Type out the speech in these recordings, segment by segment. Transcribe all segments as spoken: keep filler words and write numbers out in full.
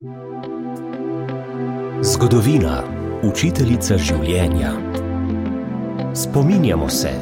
Zgodovina, učiteljica življenja. Spominjamo se.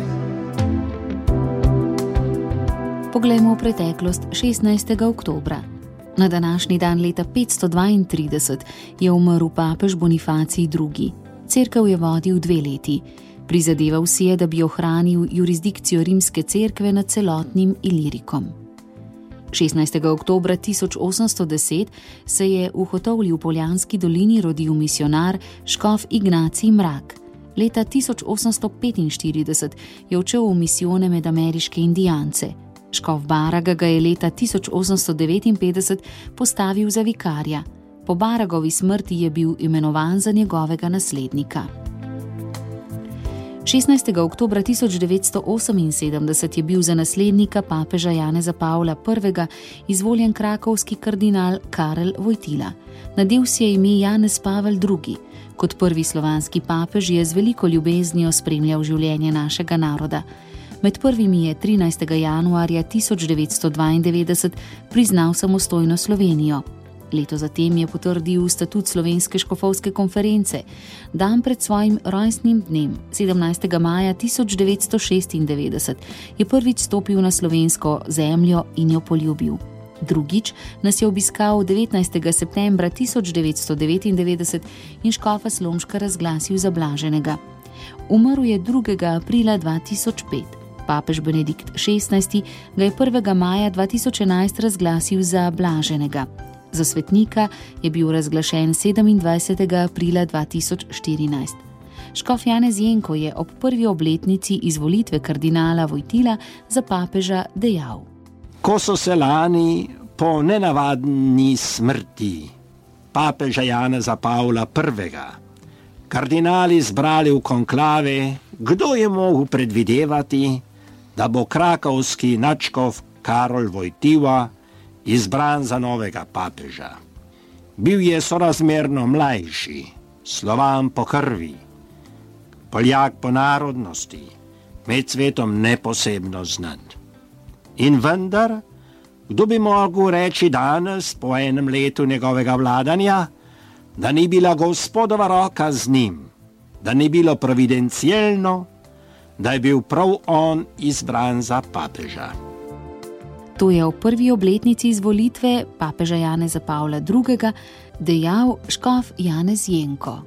Poglejmo v preteklost šestnajstega oktobra. Na današnji dan leta petsto dvaintrideset je umrl papež Bonifacij drugi. Cerkev je vodil dve leti. Prizadeval si je, da bi ohranil jurisdikcijo rimske cerkve nad celotnim Ilirikom. šestnajstega oktobra tisoč osemsto deset se je v Hotovlji v Poljanski dolini rodil misionar škof Ignacij Mrak. Leta tisoč osemsto petinštirideset je odšel v misijone med ameriške indijance. Škof Baraga ga je leta tisoč osemsto devetinpetdeset postavil za vikarja. Po Baragovi smrti je bil imenovan za njegovega naslednika. šestnajstega oktobra tisoč devetsto oseminsedemdeset je bil za naslednika papeža Janeza Pavla prvega izvoljen krakovski kardinal Karel Wojtyla. Nadel si je ime Janez Pavel drugi. Kot prvi slovanski papež je z veliko ljubeznijo spremljal življenje našega naroda. Med prvimi je trinajstega januarja tisoč devetsto dvaindevetdeset priznal samostojno Slovenijo. Leto zatem je potrdil statut Slovenske škofovske konference. Dan pred svojim rojstnim dnem, sedemnajstega maja tisoč devetsto šestindevetdeset, je prvič stopil na slovensko zemljo in jo poljubil. Drugič nas je obiskal devetnajstega septembra tisoč devetsto devetindevetdeset in škofa Slomška razglasil za blaženega. Umrl je drugega aprila dva tisoč pet. Papež Benedikt šestnajsti ga je prvega maja dva tisoč enajst razglasil za blaženega. Za svetnika je bil razglašen sedemindvajsetega aprila dva tisoč štirinajst. Škof Janez Jenko je ob prvi obletnici izvolitve kardinala Wojtyla za papeža dejal: Ko so se lani po nenavadni smrti papeža Janeza Pavla prvega kardinali zbrali v konklave, kdo je mogel predvidevati, da bo krakovski nadškof Karol Wojtyła izbran za novega papeža. Bil je sorazmerno mlajši, Slovan po krvi, Poljak po narodnosti, med svetom neposebno znan. In vendar, kdo bi mogel reči danes, po enem letu njegovega vladanja, da ni bila gospodova roka z njim, da ni bilo providencielno, da je bil prav on izbran za papeža. To je v prvi obletnici izvolitve papeža Janeza Pavla drugega dejal škof Janez Jenko.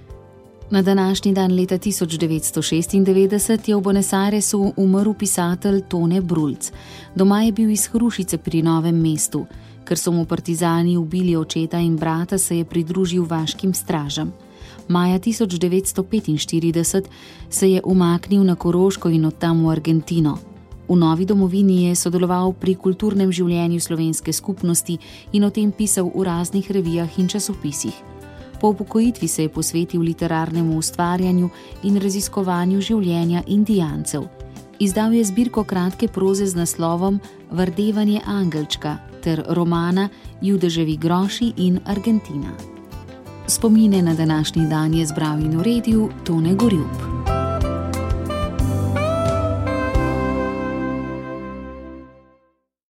Na današnji dan leta tisoč devetsto šestindevetdeset je v Buenos Airesu umrl pisatelj Tone Brulc. Doma je bil iz Hrušice pri Novem mestu. Ker so mu partizani ubili očeta in brata, se je pridružil vaškim stražam. Maja tisoč devetsto petinštirideset se je umaknil na Koroško in od tam v Argentino. V novi domovini je sodeloval pri kulturnem življenju slovenske skupnosti in o tem pisal v raznih revijah in časopisih. Po upokojitvi se je posvetil literarnemu ustvarjanju in raziskovanju življenja indijancev. Izdal je zbirko kratke proze z naslovom Vardevanje angelčka ter romana Judeževi groši in Argentina. Spomine na današnji dan je zbral in uredil Tone Gorjup.